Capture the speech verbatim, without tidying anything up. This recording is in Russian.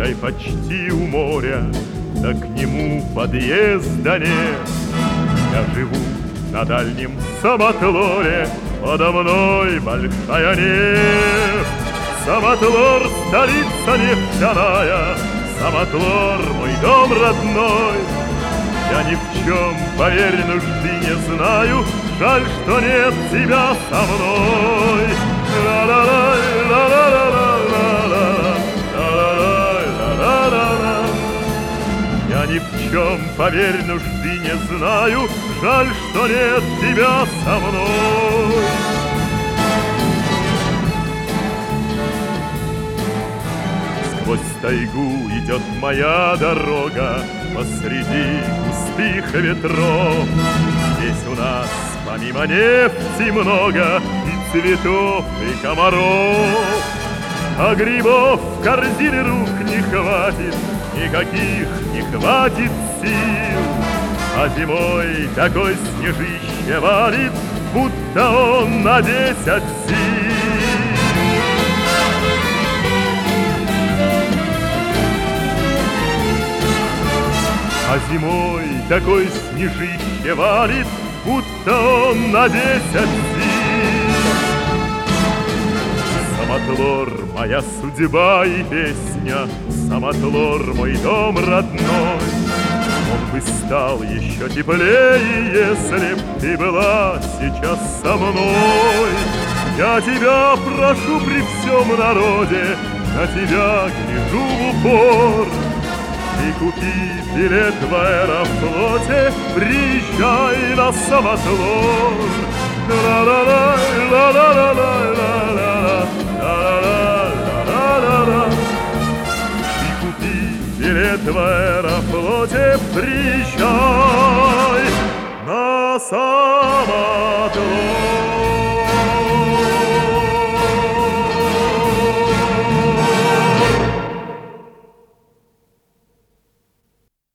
Чай почти у моря, да к нему подъезда нет. Я живу на дальнем Самотлоре, подо мной большая нефть. Самотлор — столица нефтяная, Самотлор — мой дом родной. Я ни в чем, поверь, нужды не знаю, жаль, что нет тебя со мной. Ла-ла-лай, ла-ла-ла-ла-ла-ла, ла-ла-лай, ла-ла-ла-ла. Я ни в чем, поверь, нужды не знаю, жаль, что нет тебя со мной. Сквозь тайгу идет моя дорога посреди густых ветров. Здесь у нас помимо нефти много и цветов, и комаров. А грибов в корзине рук не хватит, никаких не хватит сил. А зимой такой снежище валит, будто он на десять сил. А зимой такой снежище валит, будто он на десять сил. Самотлор — моя судьба и песня, Самотлор — мой дом родной. Он бы стал еще теплее, если б ты была сейчас со мной. Я тебя прошу при всем народе, на тебя гляжу в упор. И купи билет в Аэрофлоте, приезжай на Самотлор. Ла-ла-лай, ла-ла-ла-лай, ла-ла-ла, ла-ла-ла-ла-ла-ла. И купи билет в Аэрофлоте, приезжай на Самотлор.